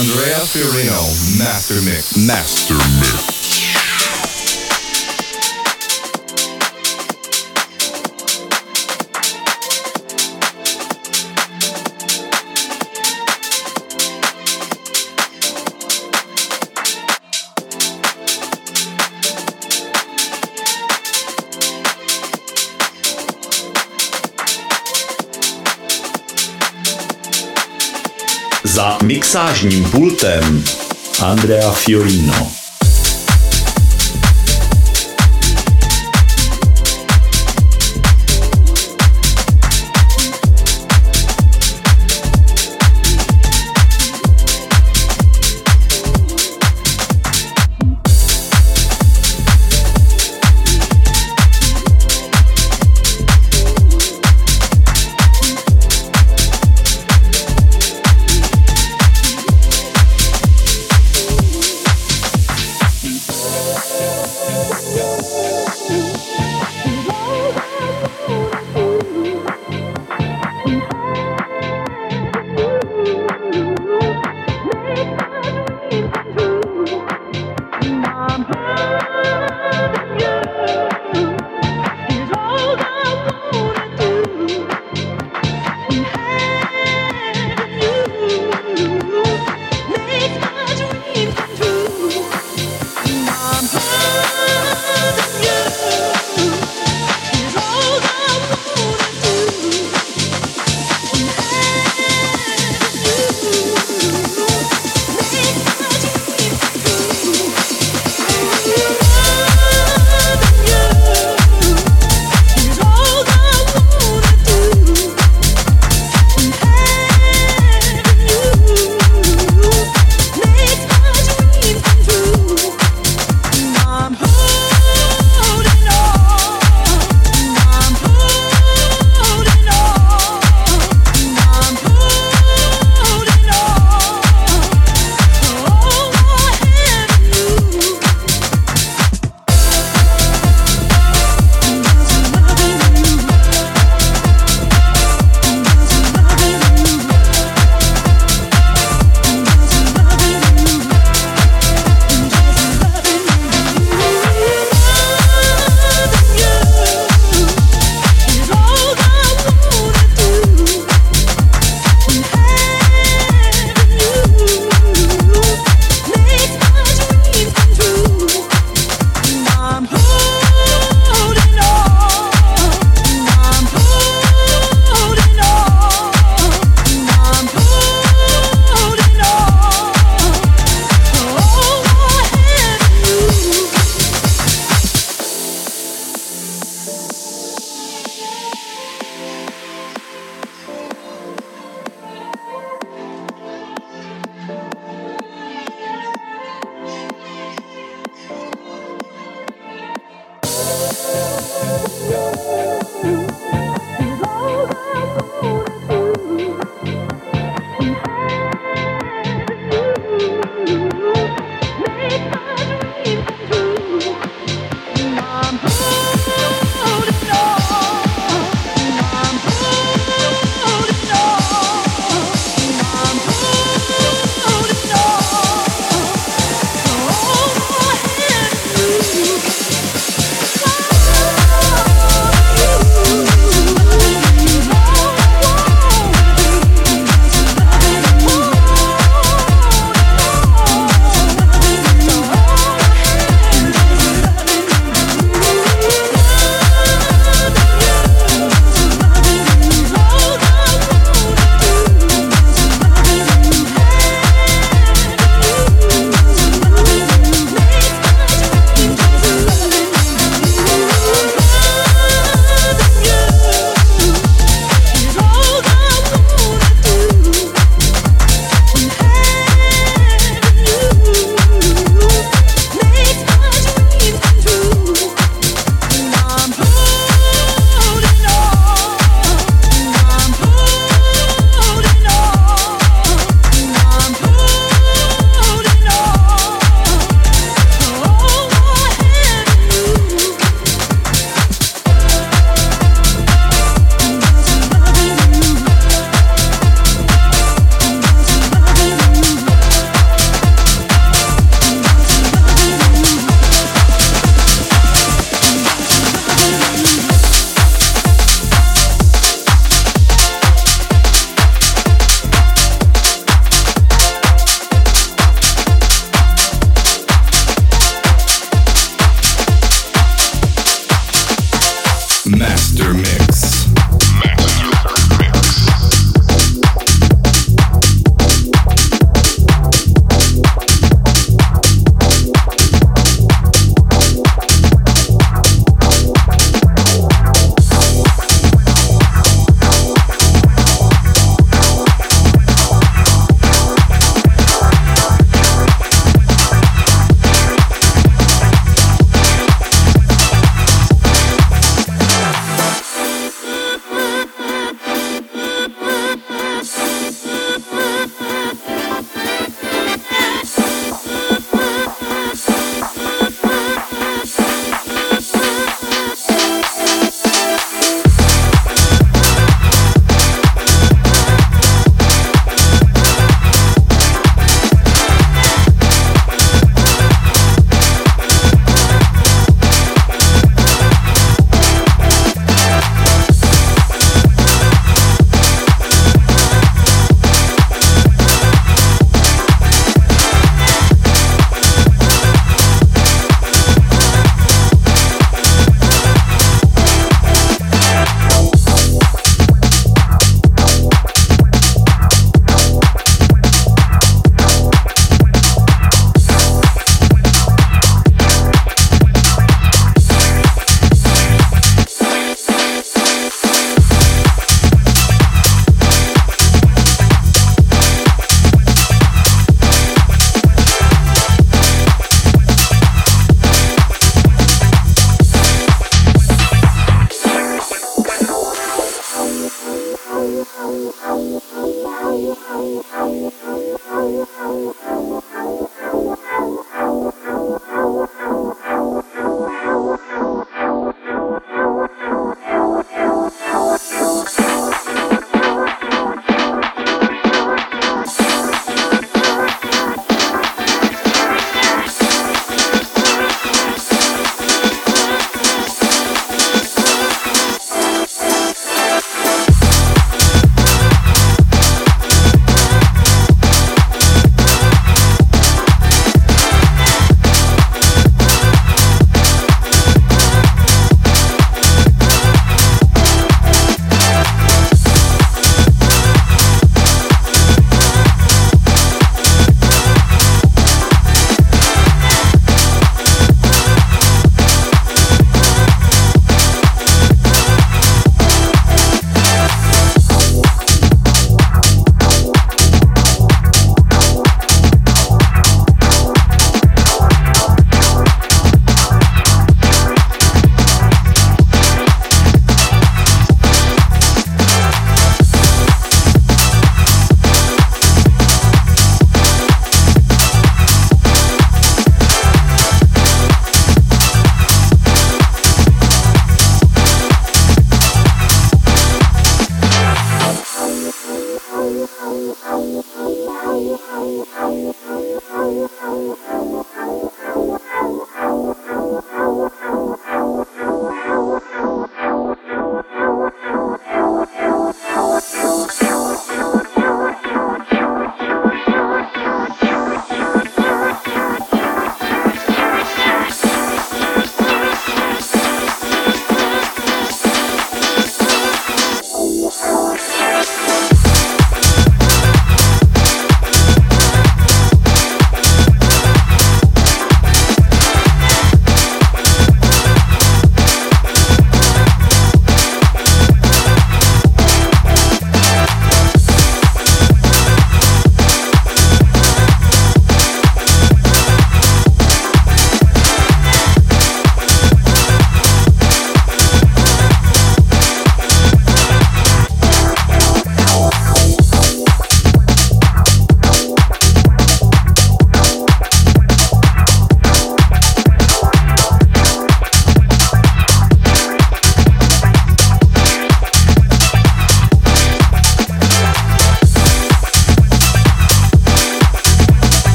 Andrea Fiorino, Master Mix. Master Mix. Za mixážním pultem Andrea Fiorino.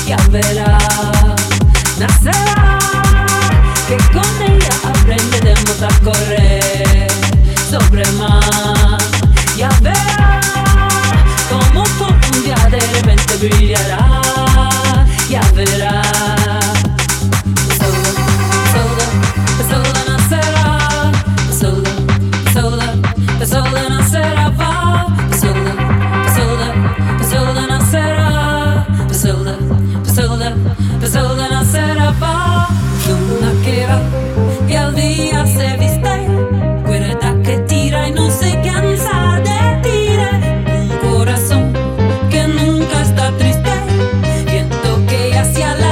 ya verá, nacerá, que con ella aprenderemos a correr sobre el mar, ya verá, como por un día de repente brillará, ya verá. Sola nacerá, va, sola nacerá, sola nacerá, va, luna que va y al día se viste, cuerda que tira y no se cansa de tirar, un corazón que nunca está triste, viento que hacia la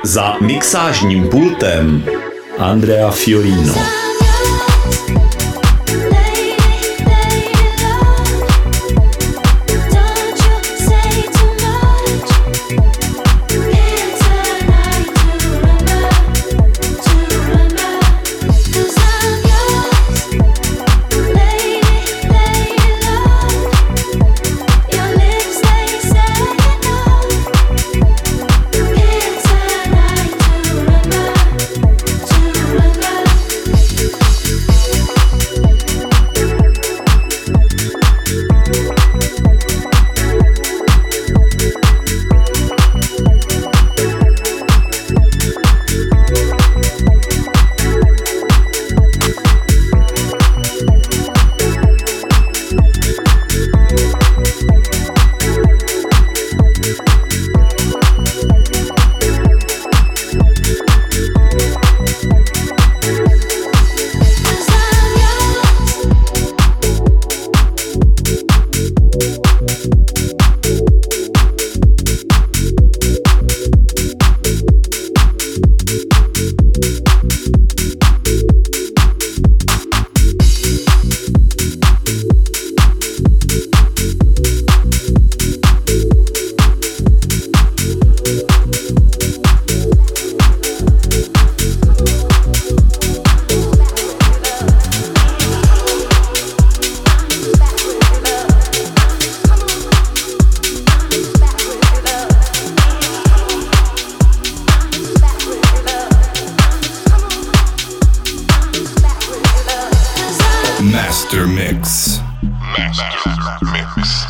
Za mixážním pultem Andrea Fiorino. Master Mix. Master Mix.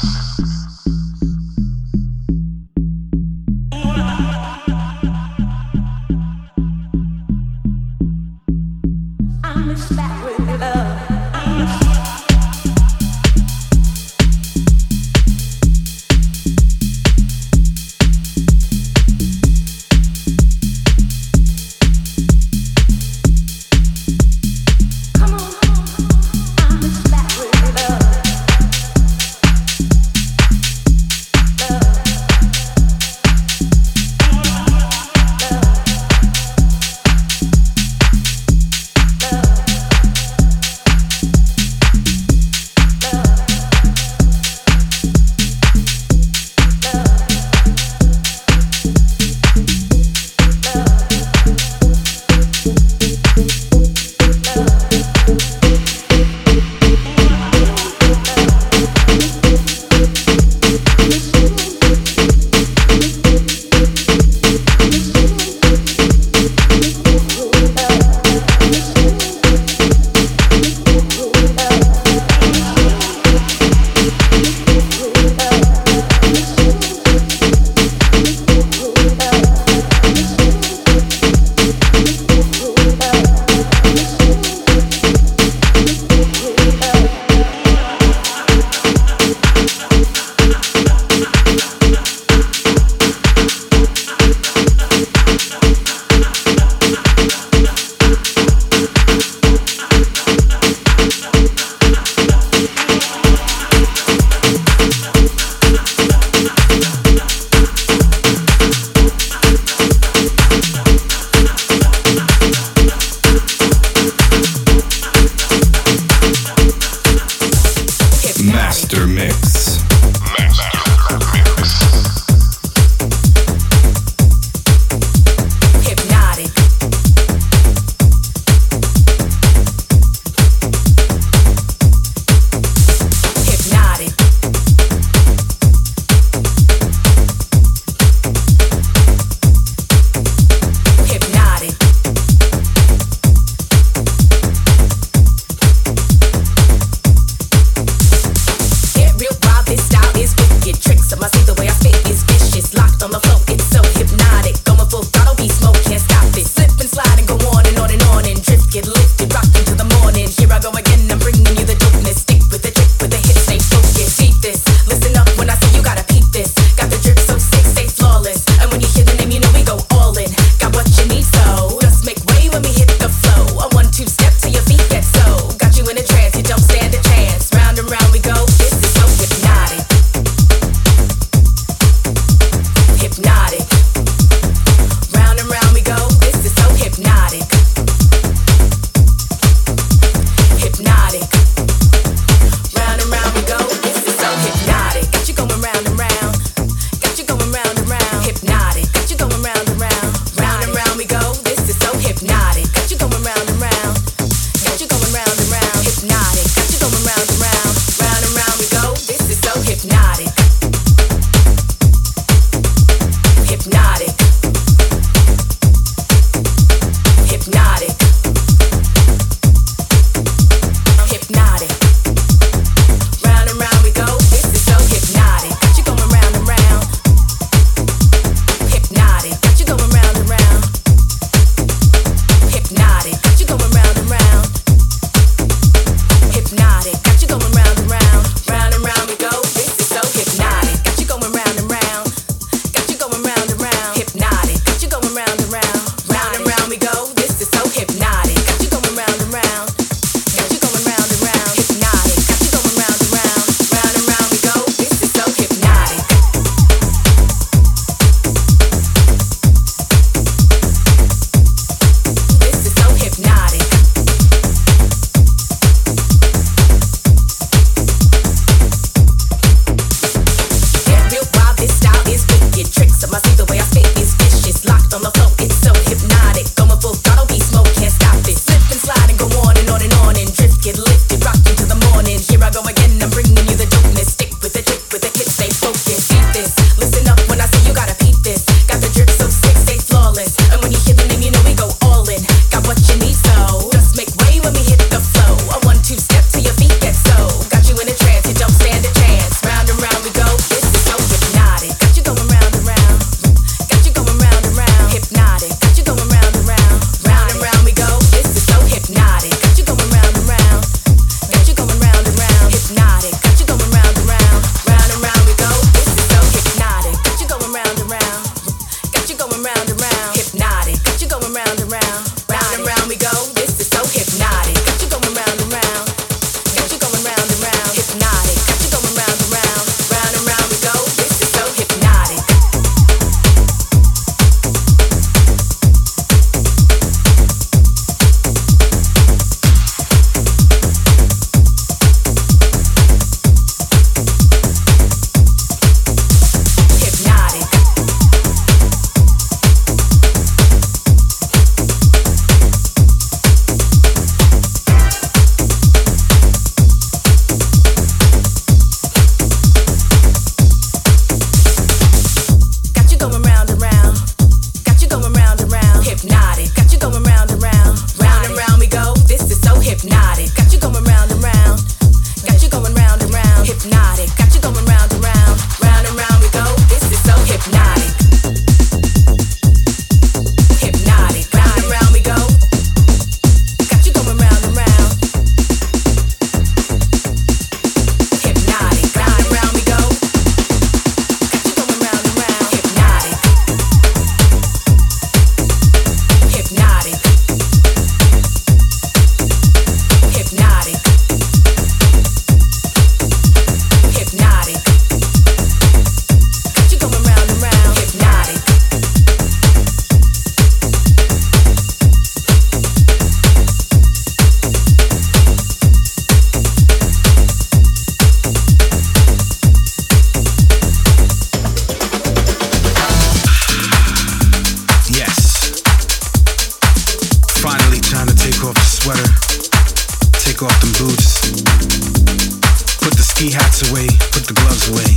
ski hats away, put the gloves away.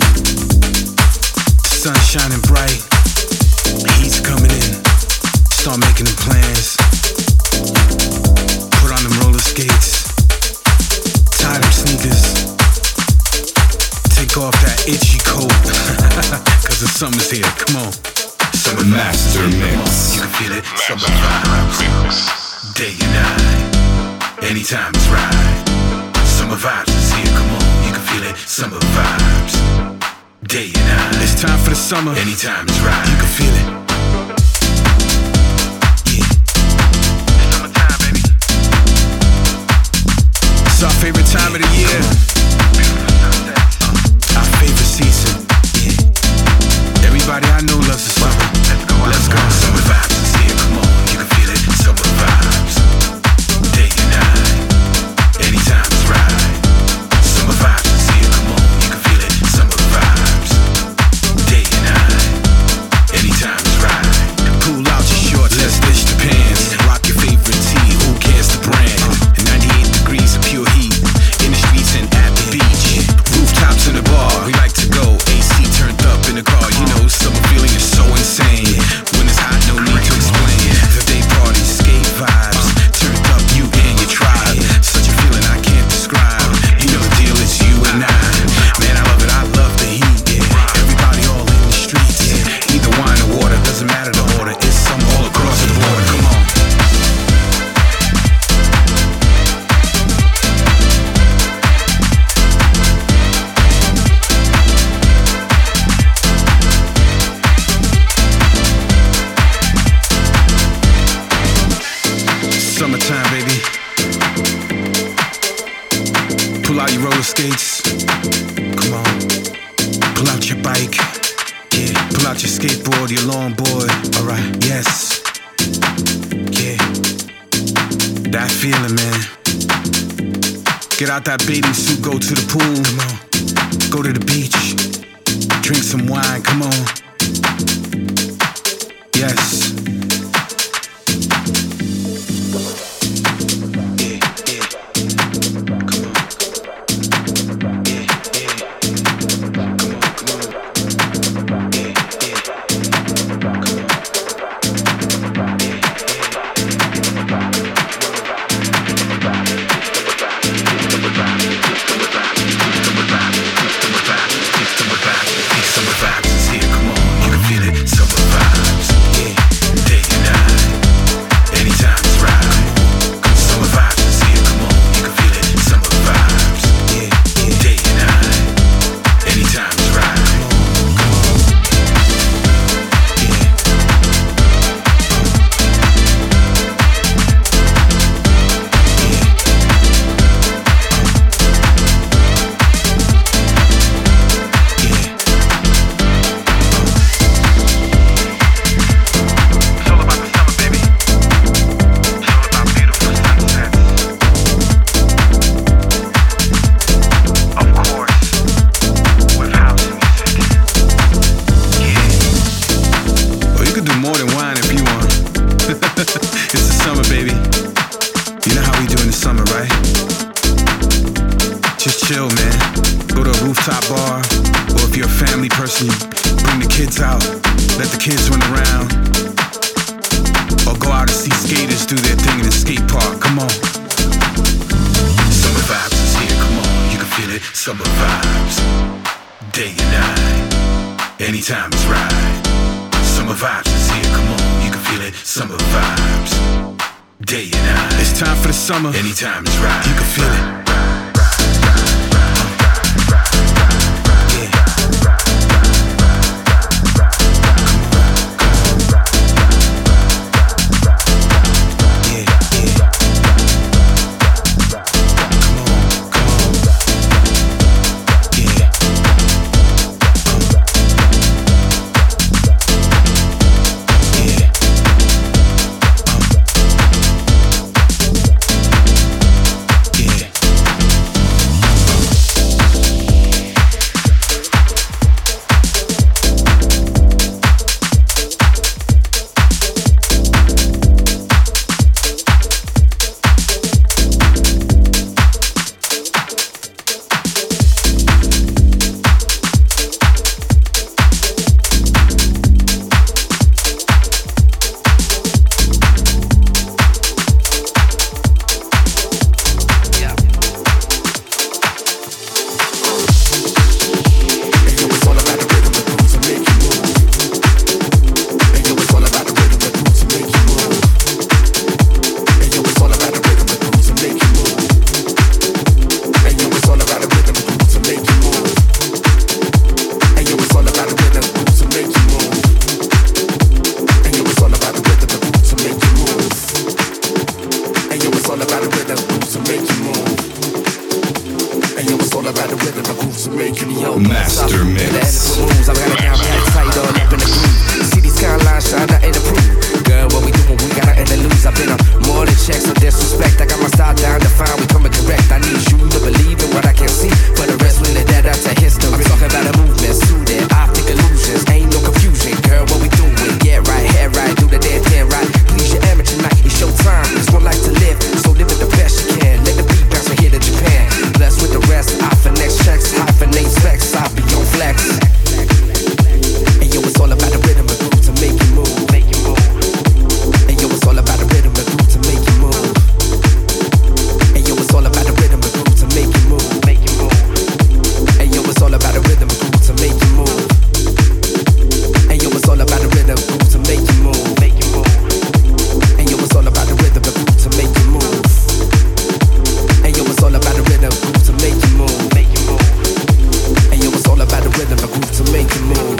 The sun's shining bright, the heat's coming in. Start making them plans. Put on them roller skates, tie them sneakers, take off that itchy coat, cause the summer's here, come on. Summer Master Mix. You can feel it, summer vibes, day and night, anytime it's right. Summer vibes is here, come on, you can feel it, summer vibes, day and night. It's time for the summer, anytime it's right, you can feel it. Yeah, summertime, baby. It's our favorite time of the year. Our favorite season. Yeah. Everybody I know loves the summer. Let's go. Summer vibes is here, come on, you can feel it, summer vibes, day and night, anytime it's right. Summer vibes is here, come on, you can feel it, summer vibes, day and night, anytime it's right. Pull out your shorts, let's dish the pants. Rock your favorite tee, who cares the brand? 98 degrees of pure heat, in the streets and at the beach. Rooftops in the bar, we like to go. AC turned up in the car, you know, summer feeling is so insane. When it's hot, no need to explain. The day party, skate vibes, turned up, you and your tribe. Such a feeling I can't describe. You know the deal is you and I. Man, I love it, I love the heat, yeah. Everybody all in the streets, yeah. Either wine or water, doesn't matter the order. It's some all across the border, come on. Summertime, baby. Pull out your roller skates. Come on. Pull out your bike. Yeah. Pull out your skateboard, your longboard. Alright, yes. Yeah. That feeling, man. Get out that bathing suit, go to the pool. Come on. Go to the beach. Drink some wine, come on. Yes. Anytime it's right, you can feel it. all about the rhythm, the grooves to make you yo. Master Mix. Moves, I got it down pat tight, all up in the groove. See these skylines shine, nothing to prove. Girl, what we doing? We got nothing to lose. I've been on more than checks, no disrespect. I got my style down to find, we coming correct. I need you to believe in what I can see. For the rest, we let that out to history. I'm talking about a movement, suited, optic illusions. Ain't no confusion, girl, what we doing? Get right, head right, do the damn thing right. Please your amateur night, it's your time. It's one life to live, so live it the best you can. Let the beat bounce from here to Japan. Blessed with the rest, I finesse checks, hyphenate specs, I be on flex. And yo, it's all about the rhythm and groove to make you move. And yo, it's all about the rhythm and groove to make you move. And yo, it's all about the rhythm and groove to make you move. And yo, it's all about the rhythm and groove to make you move. And yo, it's all about the rhythm and groove to make you move. And yo, it's all about the rhythm and groove to make you move. And yo, it's all about the rhythm and groove to make you move. And yo, it's all about the rhythm and groove to make you move.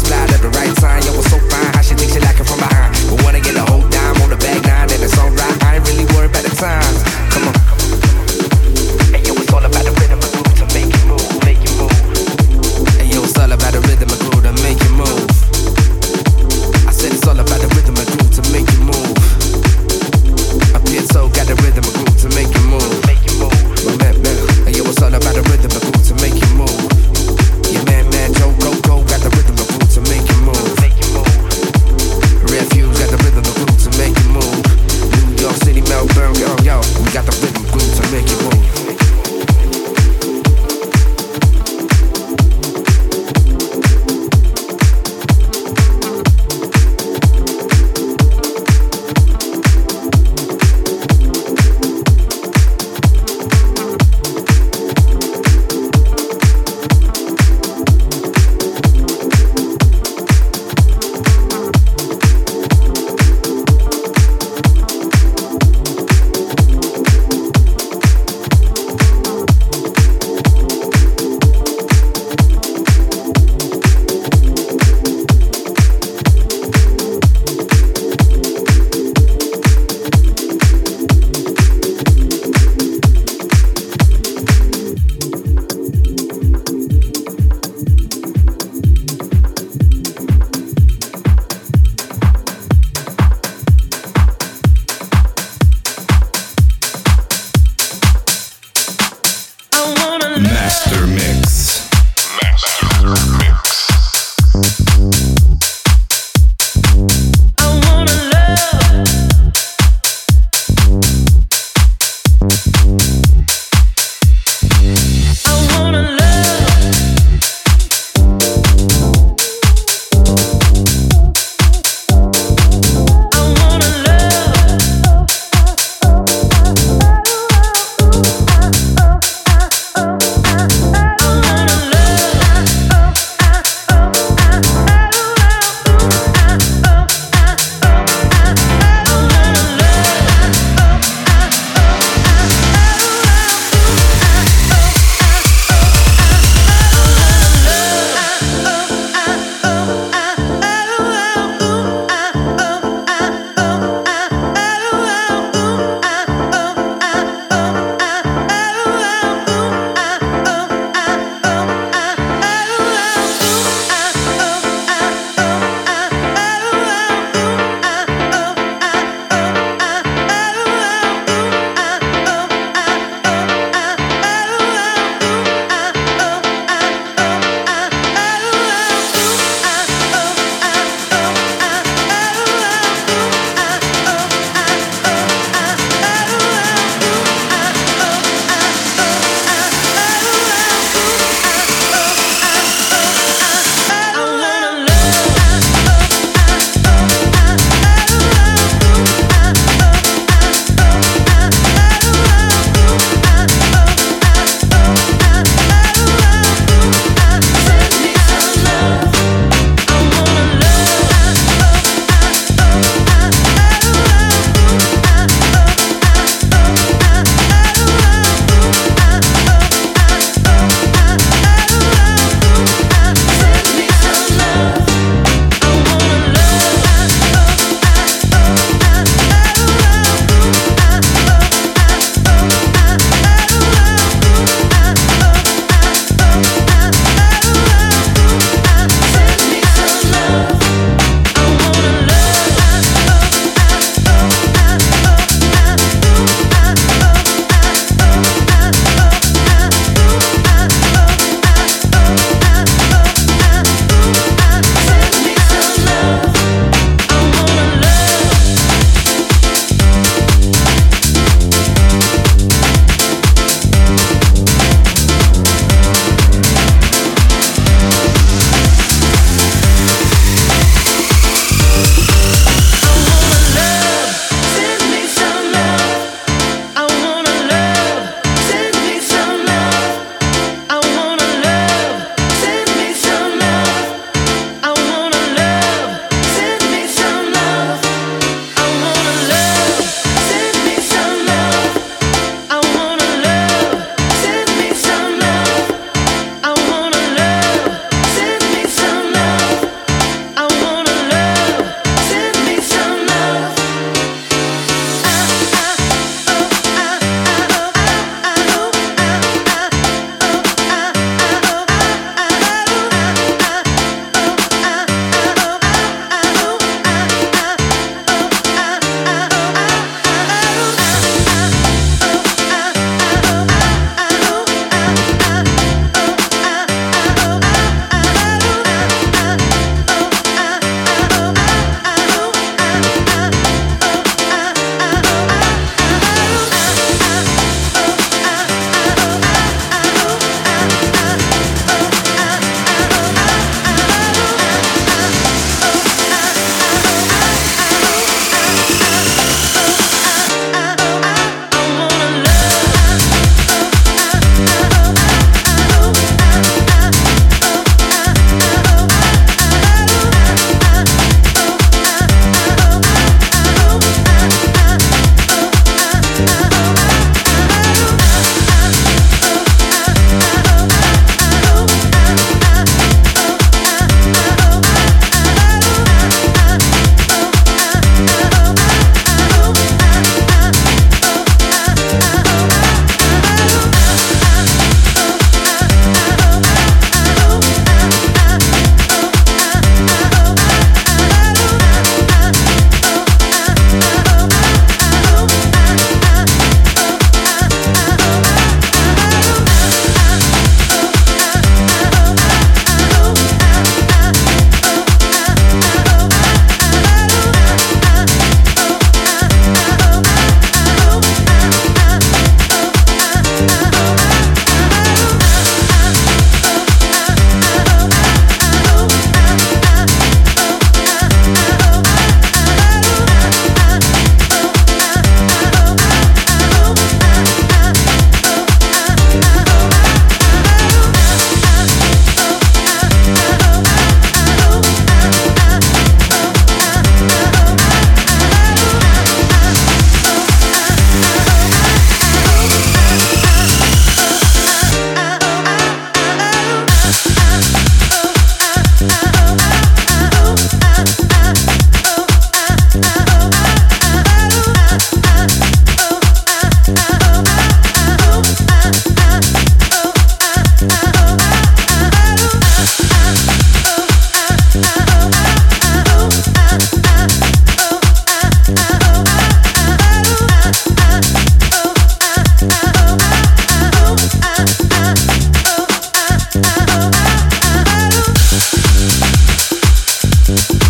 From behind, but wanna get a whole dime on the bag 9 and it's alright. I ain't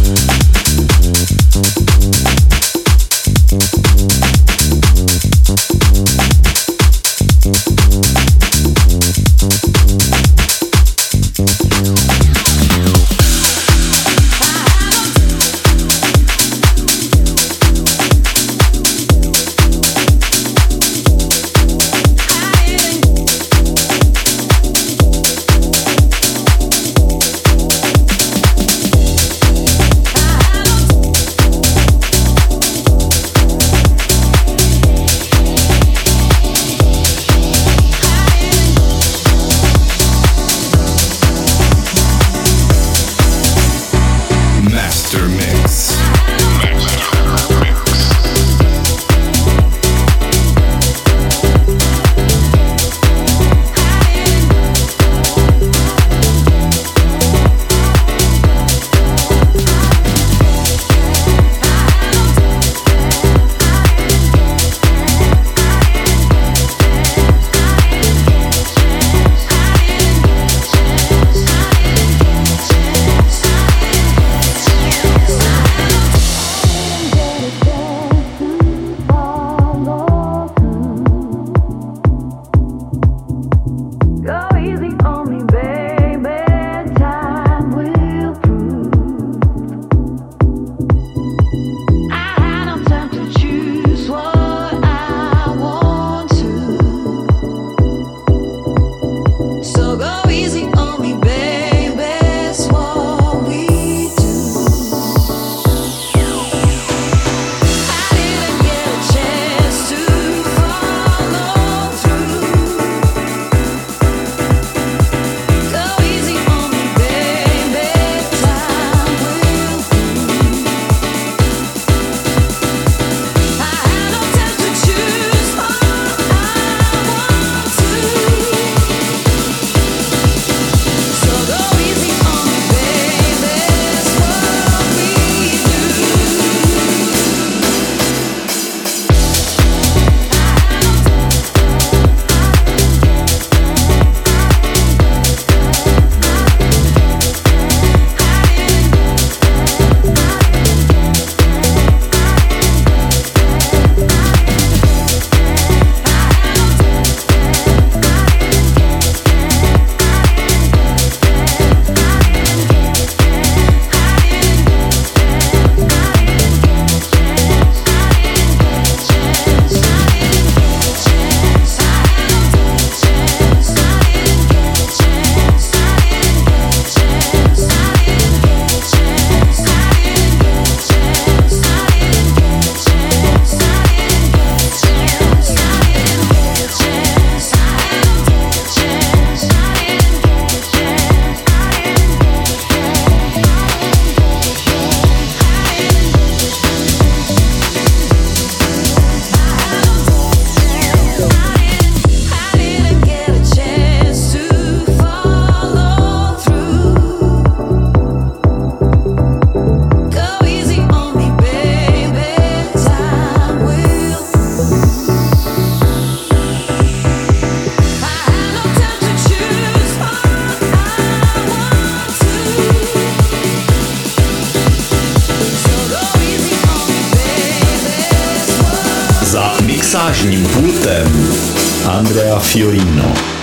Za mixážním pultem Andrea Fiorino.